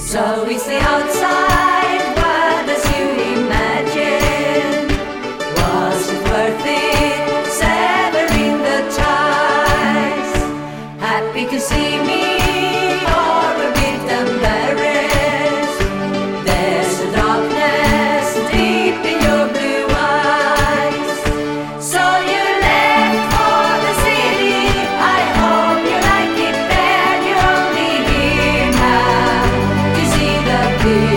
So it's the outside world as you imagine. Was it worth it, severing the ties? Happy to see me, or a bit embarrassed? There's a darkness deep in your blue eyes. So you left for the city, I hope you like it there. You're only here now to see the view.